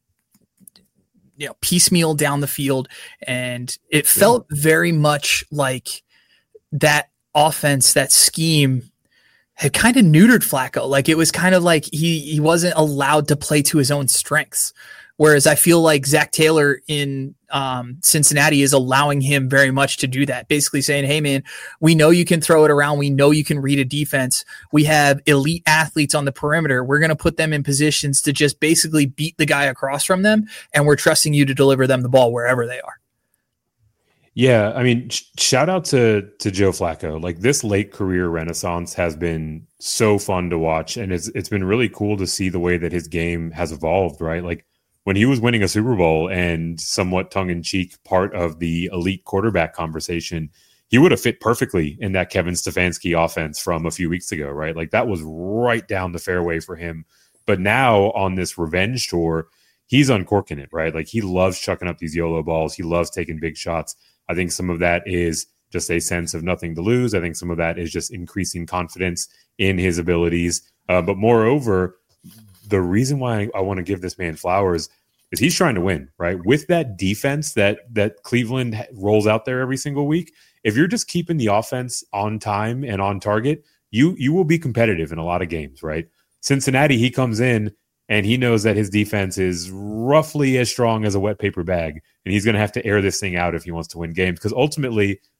piecemeal down the field. And it felt very much like that offense, that scheme had kind of neutered Flacco. Like it was kind of like he wasn't allowed to play to his own strengths. Whereas I feel like Zach Taylor in Cincinnati is allowing him very much to do that. Basically saying, hey, man, we know you can throw it around. We know you can read a defense. We have elite athletes on the perimeter. We're going to put them in positions to just basically beat the guy across from them. And we're trusting you to deliver them the ball wherever they are. Yeah, I mean, shout out to Joe Flacco. Like, this late career renaissance has been so fun to watch. And it's been really cool to see the way that his game has evolved, right? Like, when he was winning a Super Bowl and somewhat tongue-in-cheek part of the elite quarterback conversation, he would have fit perfectly in that Kevin Stefanski offense from a few weeks ago, right? Like, that was right down the fairway for him. But now on this revenge tour, he's uncorking it, right? Like, he loves chucking up these YOLO balls. He loves taking big shots. I think some of that is just a sense of nothing to lose. I think some of that is just increasing confidence in his abilities. But moreover, the reason why I want to give this man flowers is he's trying to win, right? With that defense that Cleveland rolls out there every single week, if you're just keeping the offense on time and on target, you will be competitive in a lot of games, right? Cincinnati, he comes in and he knows that his defense is roughly as strong as a wet paper bag, and he's going to have to air this thing out if he wants to win games, because ultimately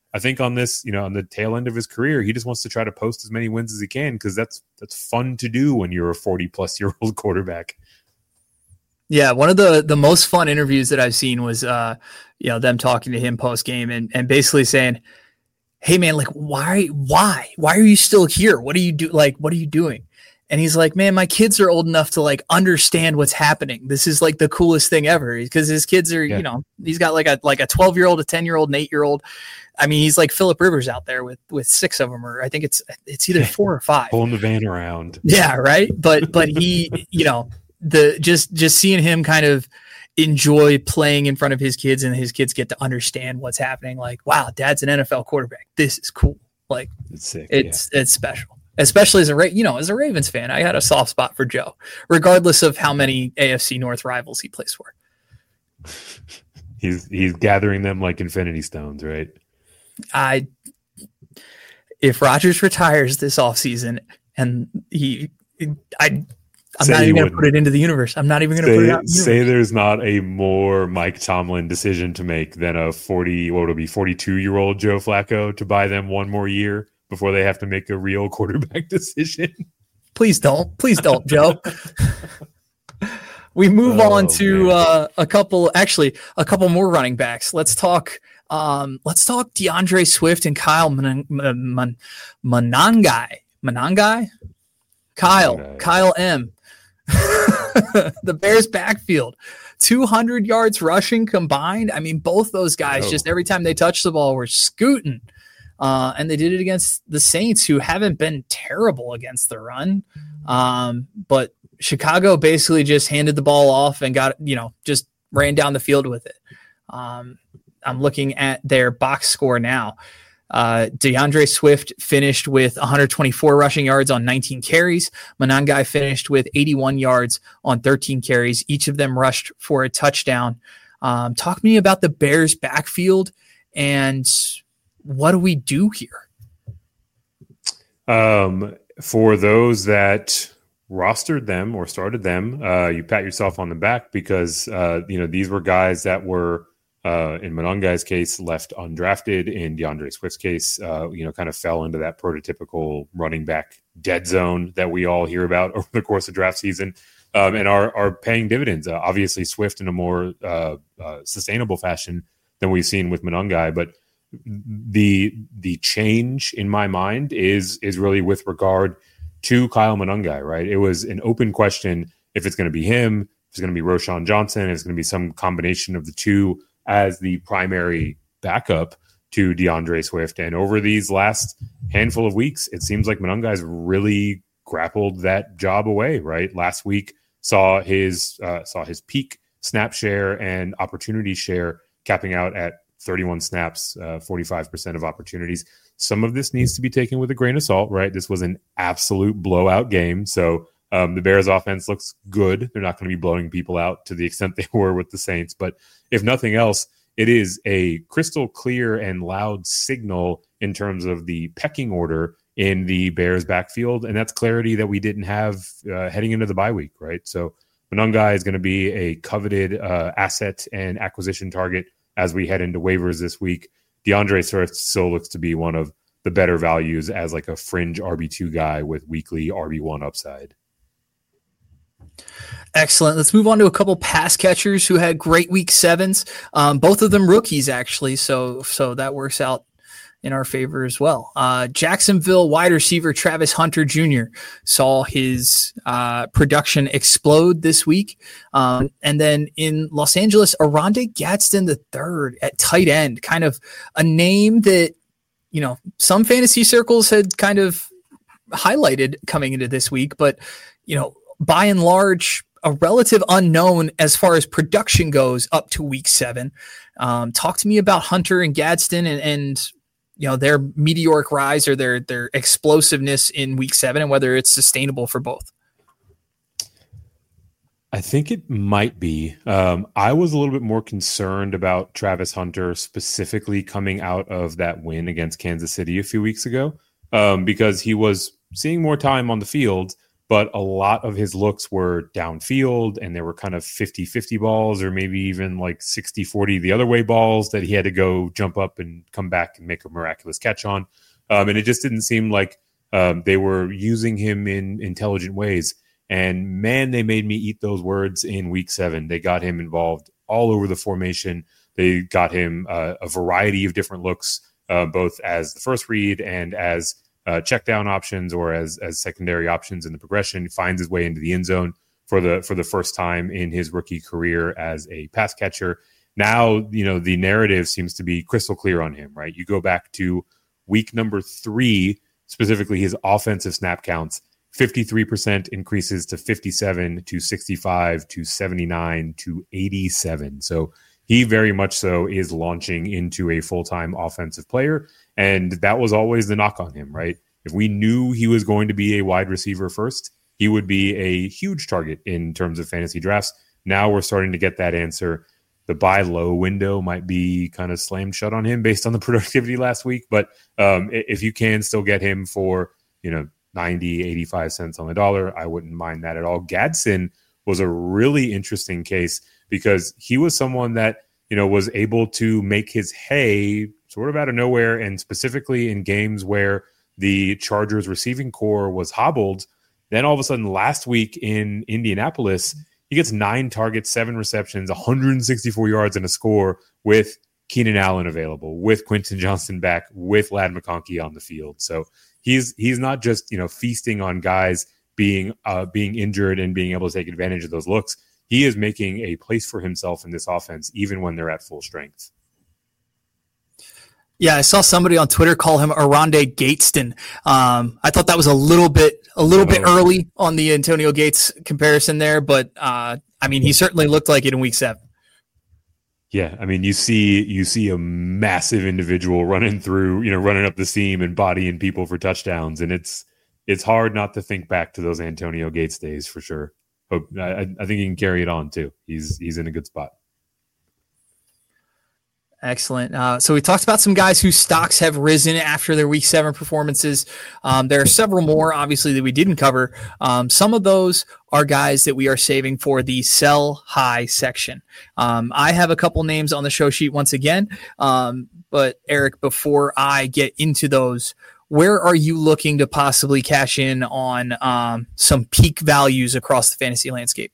I think on this, on the tail end of his career, he just wants to try to post as many wins as he can because that's fun to do when you're a 40-plus-year-old quarterback. Yeah, one of the most fun interviews that I've seen was them talking to him post game and basically saying, "Hey man, like why are you still here? What do you do? Like what are you doing?" And he's like, "Man, my kids are old enough to like understand what's happening. This is like the coolest thing ever." Because his kids are, he's got like a 12-year-old, a 10-year-old, an 8-year-old. I mean, he's like Phillip Rivers out there with 6 of them, or I think it's either 4 or 5. Pulling the van around. Yeah, right. But he, just seeing him kind of enjoy playing in front of his kids and his kids get to understand what's happening. Like, wow, dad's an NFL quarterback. This is cool. Like it's sick. It's special, especially as a Ravens fan. I had a soft spot for Joe, regardless of how many AFC North rivals he plays for. He's gathering them like infinity stones, right? If Rodgers retires this offseason and I'm not even going to put it into the universe. I'm not even going to put it out. Say there's not a more Mike Tomlin decision to make than a 42-year-old Joe Flacco to buy them one more year before they have to make a real quarterback decision. Please don't, Joe. We move on to a couple more running backs. Let's talk DeAndre Swift and Kyle Monangai. Kyle M. The Bears backfield, 200 yards rushing combined. I mean, both those guys, just every time they touch the ball, were scooting. And they did it against the Saints, who haven't been terrible against the run. But Chicago basically just handed the ball off and just ran down the field with it. I'm looking at their box score now. DeAndre Swift finished with 124 rushing yards on 19 carries. Monangai finished with 81 yards on 13 carries. Each of them rushed for a touchdown. Talk to me about the Bears backfield and what do we do here? For those that rostered them or started them, you pat yourself on the back because, these were guys that were, in Monangai's case, left undrafted. In DeAndre Swift's case, kind of fell into that prototypical running back dead zone that we all hear about over the course of draft season, and are paying dividends. Obviously, Swift in a more sustainable fashion than we've seen with Monangai, but the change in my mind is really with regard to Kyle Monangai, right? It was an open question if it's going to be him, if it's going to be Roschon Johnson, if it's going to be some combination of the two as the primary backup to DeAndre Swift. And over these last handful of weeks, it seems like Monangai's really grappled that job away, right? Last week saw his peak snap share and opportunity share capping out at 31 snaps, 45% of opportunities. Some of this needs to be taken with a grain of salt, right? This was an absolute blowout game. So the Bears offense looks good. They're not going to be blowing people out to the extent they were with the Saints. But if nothing else, it is a crystal clear and loud signal in terms of the pecking order in the Bears backfield. And that's clarity that we didn't have heading into the bye week, right? So Monangai is going to be a coveted asset and acquisition target as we head into waivers this week. DeAndre Swift still looks to be one of the better values as like a fringe RB2 guy with weekly RB1 upside. Excellent. Let's move on to a couple pass catchers who had great week 7s. Both of them rookies, actually. So that works out in our favor as well. Jacksonville wide receiver Travis Hunter Jr. saw his production explode this week. And then in Los Angeles, Oronde Gadsden III at tight end, kind of a name that, some fantasy circles had kind of highlighted coming into this week, but, by and large, a relative unknown as far as production goes up to week 7. Talk to me about Hunter and Gadsden and their meteoric rise or their explosiveness in week 7 and whether it's sustainable for both. I think it might be. I was a little bit more concerned about Travis Hunter specifically coming out of that win against Kansas City a few weeks ago because he was seeing more time on the field, but a lot of his looks were downfield, and there were kind of 50-50 balls, or maybe even like 60-40 the other way balls that he had to go jump up and come back and make a miraculous catch on. And it just didn't seem like they were using him in intelligent ways. And man, they made me eat those words in week 7. They got him involved all over the formation. They got him a variety of different looks, both as the first read and as check down options, or as secondary options in the progression. He finds his way into the end zone for the first time in his rookie career as a pass catcher. Now, the narrative seems to be crystal clear on him, right? You go back to week number 3, specifically his offensive snap counts, 53% increases to 57 to 65 to 79 to 87. So he very much so is launching into a full-time offensive player. And that was always the knock on him, right? If we knew he was going to be a wide receiver first, he would be a huge target in terms of fantasy drafts. Now we're starting to get that answer. The buy low window might be kind of slammed shut on him based on the productivity last week. But if you can still get him for, 90, 85 cents on the dollar, I wouldn't mind that at all. Gadsden was a really interesting case because he was someone that, was able to make his hay sort of out of nowhere, and specifically in games where the Chargers receiving core was hobbled. Then all of a sudden last week in Indianapolis, he gets 9 targets, 7 receptions, 164 yards and a score with Keenan Allen available, with Quentin Johnston back, with Ladd McConkey on the field. So he's not just, feasting on guys being injured and being able to take advantage of those looks. He is making a place for himself in this offense, even when they're at full strength. Yeah, I saw somebody on Twitter call him Aronde Gateston. I thought that was a little bit early on the Antonio Gates comparison there, but he certainly looked like it in week 7. Yeah, you see a massive individual running through, running up the seam and bodying people for touchdowns, and it's hard not to think back to those Antonio Gates days for sure. But I think he can carry it on too. He's in a good spot. Excellent. So we talked about some guys whose stocks have risen after their week 7 performances. There are several more, obviously, that we didn't cover. Some of those are guys that we are saving for the sell high section. I have a couple names on the show sheet once again. But Eric, before I get into those, where are you looking to possibly cash in on some peak values across the fantasy landscape?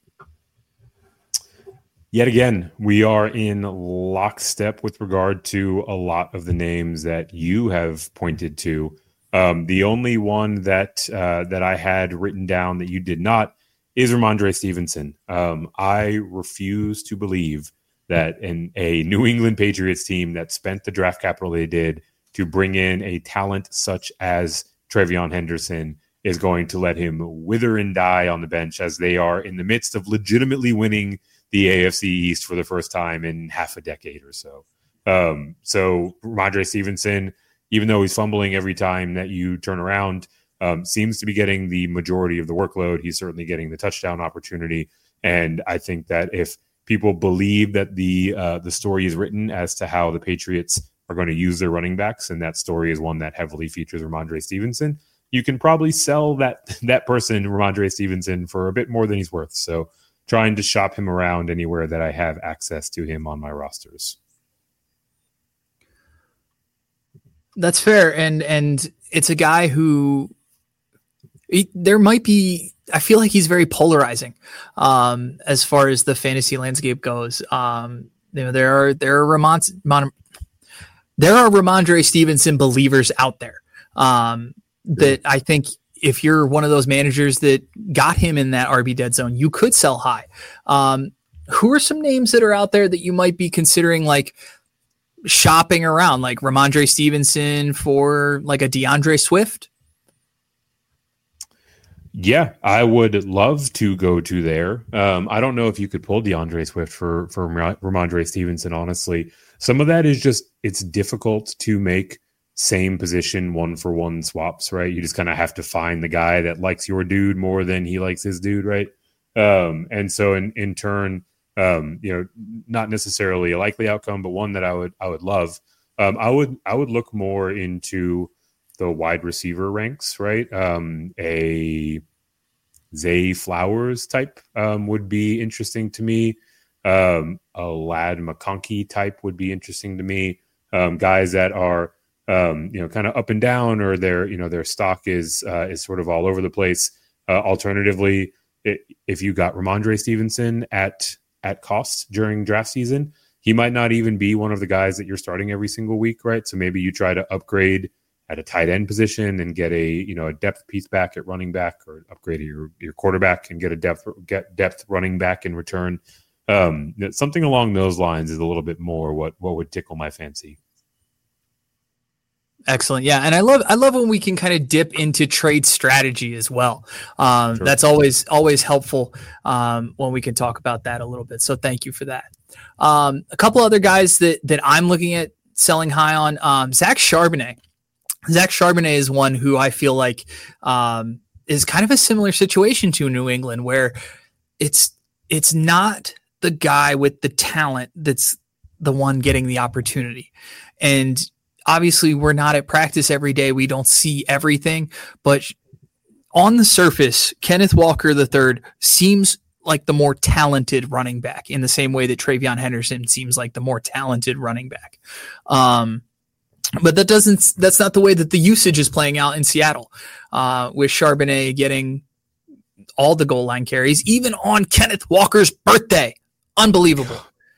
Yet again, we are in lockstep with regard to a lot of the names that you have pointed to. The only one that I had written down that you did not is Ramondre Stevenson. I refuse to believe that in a New England Patriots team that spent the draft capital they did to bring in a talent such as Trevion Henderson is going to let him wither and die on the bench, as they are in the midst of legitimately winning the AFC East for the first time in half a decade or so. So Ramondre Stevenson, even though he's fumbling every time that you turn around, seems to be getting the majority of the workload. He's certainly getting the touchdown opportunity. And I think that if people believe that the story is written as to how the Patriots are going to use their running backs, and that story is one that heavily features Ramondre Stevenson, you can probably sell that person, Ramondre Stevenson, for a bit more than he's worth. So trying to shop him around anywhere that I have access to him on my rosters. That's fair. And it's a guy who there might be, I feel like he's very polarizing as far as the fantasy landscape goes. There are Ramondre Stevenson believers out there that I think if you're one of those managers that got him in that RB dead zone, you could sell high. Who are some names that are out there that you might be considering like shopping around, like Ramondre Stevenson for like a DeAndre Swift? Yeah, I would love to go to there. I don't know if you could pull DeAndre Swift for Ramondre Stevenson, honestly. Some of that is just, it's difficult to make same position 1-for-1 swaps, right? You just kind of have to find the guy that likes your dude more than he likes his dude, right? And so in turn, not necessarily a likely outcome, but one that I would love. I would look more into the wide receiver ranks, right? A Zay Flowers type would be interesting to me. A Ladd McConkey type would be interesting to me. Guys that are kind of up and down, or their stock is sort of all over the place. Alternatively, if you got Ramondre Stevenson at cost during draft season, he might not even be one of the guys that you're starting every single week, right? So maybe you try to upgrade at a tight end position and get a depth piece back at running back, or upgrade your quarterback and get depth running back in return. Something along those lines is a little bit more what would tickle my fancy. Excellent. Yeah. And I love when we can kind of dip into trade strategy as well. Sure. That's always helpful when we can talk about that a little bit. So thank you for that. A couple other guys that I'm looking at selling high on, Zach Charbonnet. Zach Charbonnet is one who I feel like is kind of a similar situation to New England, where it's not the guy with the talent that's the one getting the opportunity. And obviously, we're not at practice every day. We don't see everything. But on the surface, Kenneth Walker III seems like the more talented running back, in the same way that Travion Henderson seems like the more talented running back. But that's not the way that the usage is playing out in Seattle, with Charbonnet getting all the goal line carries, even on Kenneth Walker's birthday. Unbelievable.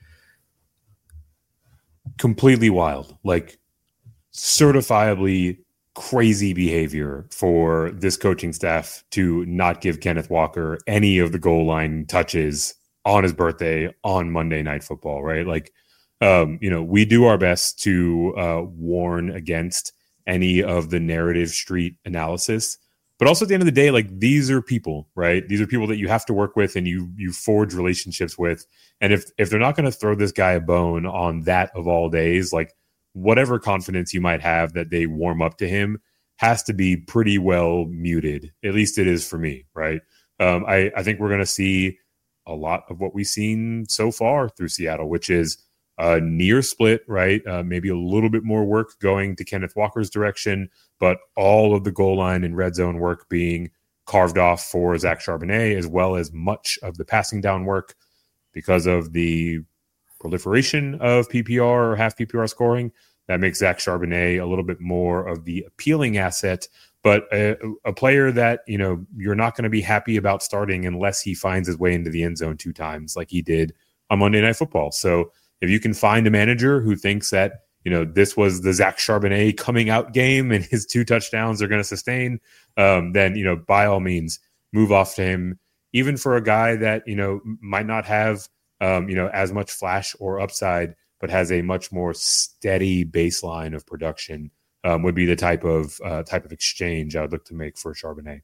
Completely wild. Like, certifiably crazy behavior for this coaching staff to not give Kenneth Walker any of the goal line touches on his birthday on Monday Night Football, right? Like, we do our best to warn against any of the narrative street analysis, but also at the end of the day, like, these are people, right? These are people that you have to work with and you forge relationships with. And if they're not going to throw this guy a bone on that of all days, like, whatever confidence you might have that they warm up to him has to be pretty well muted. At least it is for me, right? I think we're going to see a lot of what we've seen so far through Seattle, which is a near split, right? Maybe a little bit more work going to Kenneth Walker's direction, but all of the goal line and red zone work being carved off for Zach Charbonnet, as well as much of the passing down work because of the proliferation of PPR or half PPR scoring. That makes Zach Charbonnet a little bit more of the appealing asset, but a player that, you're not going to be happy about starting unless he finds his way into the end zone 2 times like he did on Monday Night Football. So if you can find a manager who thinks that, this was the Zach Charbonnet coming out game and his 2 touchdowns are going to sustain, then, by all means, move off to him, even for a guy that, might not have as much flash or upside, but has a much more steady baseline of production, would be the type of exchange I would look to make for Charbonnet.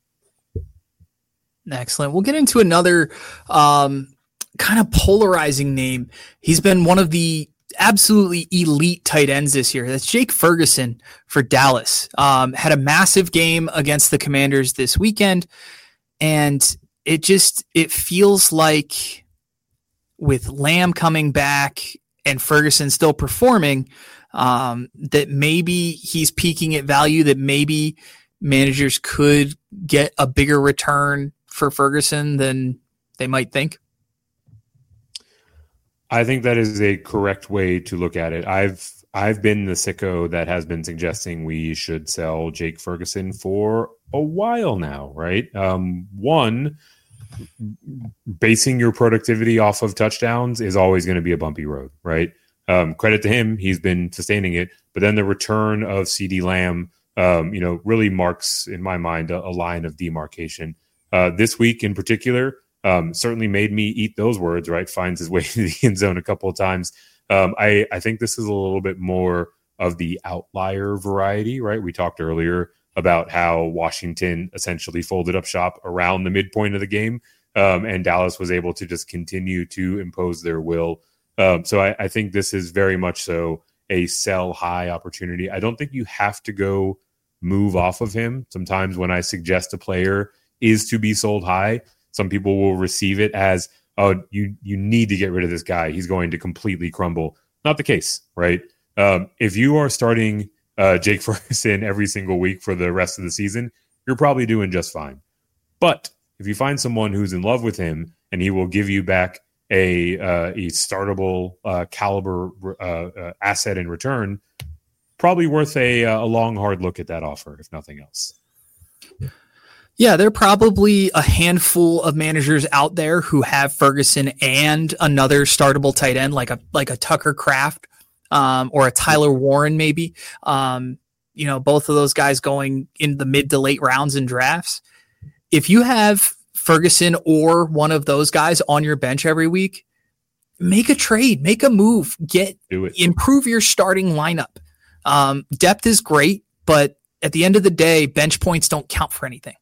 Excellent. We'll get into another kind of polarizing name. He's been one of the absolutely elite tight ends this year. That's Jake Ferguson for Dallas. Had a massive game against the Commanders this weekend, and it feels like, with Lamb coming back and Ferguson still performing, that maybe he's peaking at value, that maybe managers could get a bigger return for Ferguson than they might think? I think that is a correct way to look at it. I've been the sicko that has been suggesting we should sell Jake Ferguson for a while now, right? One, basing your productivity off of touchdowns is always going to be a bumpy road, right? Credit to him, he's been sustaining it. But then the return of CeeDee Lamb, really marks, in my mind, a line of demarcation. This week in particular, certainly made me eat those words, right? Finds his way to the end zone a couple of times. I think this is a little bit more of the outlier variety, right? We talked earlier about how Washington essentially folded up shop around the midpoint of the game, and Dallas was able to just continue to impose their will. So I think this is very much so a sell high opportunity. I don't think you have to go move off of him. Sometimes when I suggest a player is to be sold high, some people will receive it as, oh, you need to get rid of this guy. He's going to completely crumble. Not the case, right? If you are starting Jake Ferguson every single week for the rest of the season, you're probably doing just fine. But If you find someone who's in love with him and he will give you back a startable caliber asset in return, probably worth a long, hard look at that offer, if nothing else. Yeah, there are probably a handful of managers out there who have Ferguson and another startable tight end, like a Tucker Kraft or a Tyler Warren, maybe. Both of those guys going in the mid to late rounds in drafts. If you have Ferguson or one of those guys on your bench every week, make a trade, make a move, improve your starting lineup. Depth is great, but at the end of the day, bench points don't count for anything.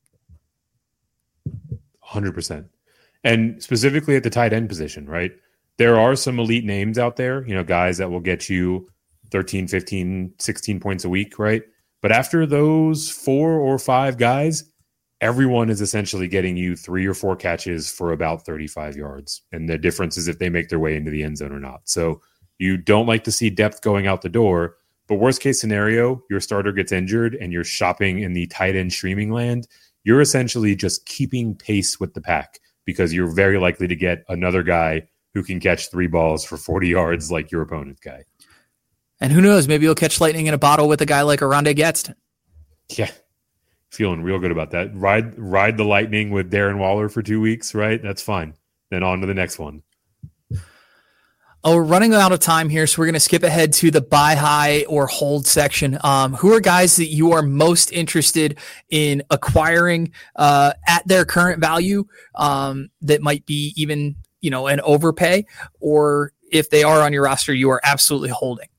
100%. And specifically at the tight end position, right? There are some elite names out there, guys that will get you 13, 15, 16 points a week, right? But after those 4 or 5 guys, everyone is essentially getting you 3 or 4 catches for about 35 yards. And the difference is if they make their way into the end zone or not. So you don't like to see depth going out the door. But worst case scenario, your starter gets injured and you're shopping in the tight end streaming land. You're essentially just keeping pace with the pack because you're very likely to get another guy who can catch 3 balls for 40 yards like your opponent's guy. And who knows, maybe you'll catch lightning in a bottle with a guy like Oronde Gadsden. Yeah, feeling real good about that. Ride the lightning with Darren Waller for 2 weeks, right? That's fine. Then on to the next one. Oh, we're running out of time here, so we're going to skip ahead to the buy high or hold section. Who are guys that you are most interested in acquiring at their current value that might be even, an overpay, or if they are on your roster, you are absolutely holding?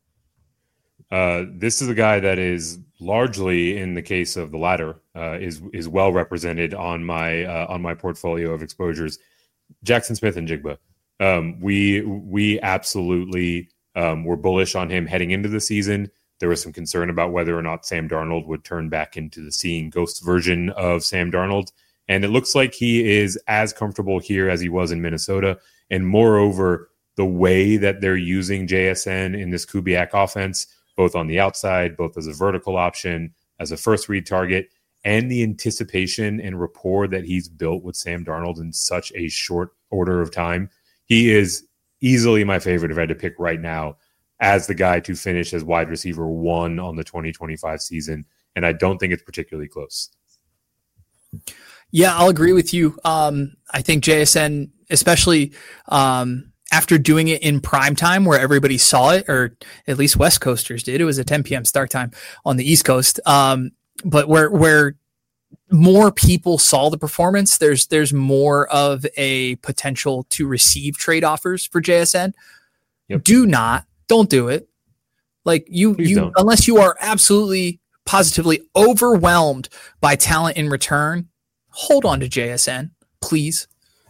This is a guy that is largely, in the case of the latter, is well represented on my portfolio of exposures. Jackson Smith-Njigba. We absolutely were bullish on him heading into the season. There was some concern about whether or not Sam Darnold would turn back into the seeing ghost version of Sam Darnold. And it looks like he is as comfortable here as he was in Minnesota. And moreover, the way that they're using JSN in this Kubiak offense, both on the outside, both as a vertical option, as a first read target, and the anticipation and rapport that he's built with Sam Darnold in such a short order of time. He is easily my favorite if I had to pick right now as the guy to finish as wide receiver 1 on the 2025 season. And I don't think it's particularly close. Yeah, I'll agree with you. I think JSN, especially after doing it in prime time where everybody saw it, or at least West Coasters did, it was a 10 p.m. start time on the East Coast. But where more people saw the performance, there's more of a potential to receive trade offers for JSN. Yep. Don't do it. Like you unless you are absolutely positively overwhelmed by talent in return, hold on to JSN, please.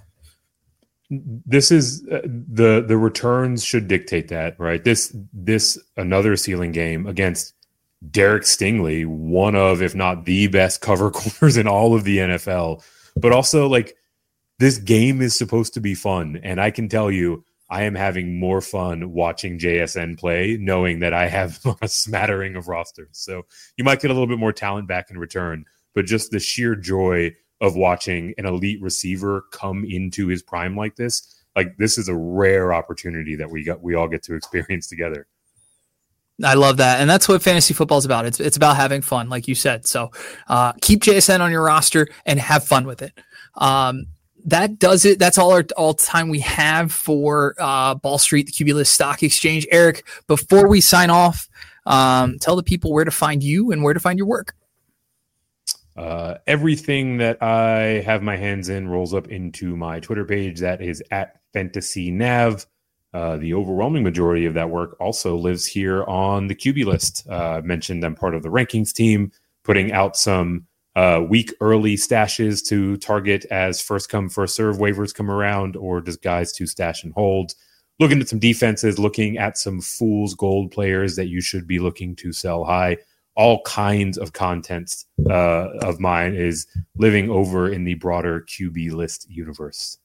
This is the returns should dictate that, right? This another ceiling game against Derek Stingley, one of, if not the best cover corners in all of the NFL. But also, like, this game is supposed to be fun. And I can tell you, I am having more fun watching JSN play, knowing that I have a smattering of rosters. So you might get a little bit more talent back in return, but just the sheer joy of watching an elite receiver come into his prime like this is a rare opportunity that we all get to experience together. I love that. And that's what fantasy football is about. It's about having fun, like you said. So keep JSN on your roster and have fun with it. That does it. That's all time we have for Ball Street, the QB List Stock Exchange. Eric, before we sign off, tell the people where to find you and where to find your work. Everything that I have my hands in rolls up into my Twitter page. That is @FantasyNav. The overwhelming majority of that work also lives here on the QB List. I mentioned I'm part of the rankings team, putting out some week early stashes to target as first come, first serve waivers come around, or just guys to stash and hold. Looking at some defenses, looking at some fool's gold players that you should be looking to sell high. All kinds of content of mine is living over in the broader QB List universe.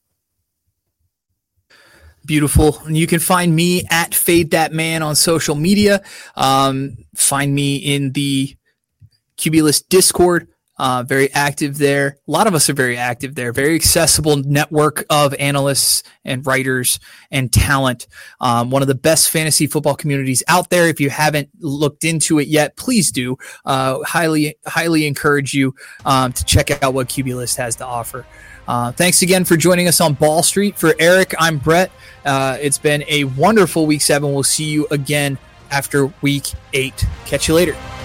Beautiful. And you can find me at Fade That Man on social media. Find me in the QB List Discord. very active there. A lot of us are very active there. Very accessible network of analysts and writers and talent. One of the best fantasy football communities out there. If you haven't looked into it yet, please do. Highly encourage you to check out what QB List has to offer. Thanks again for joining us on Ball Street. For Eric, I'm Brett. It's been a wonderful week 7. We'll see you again after week 8. Catch you later.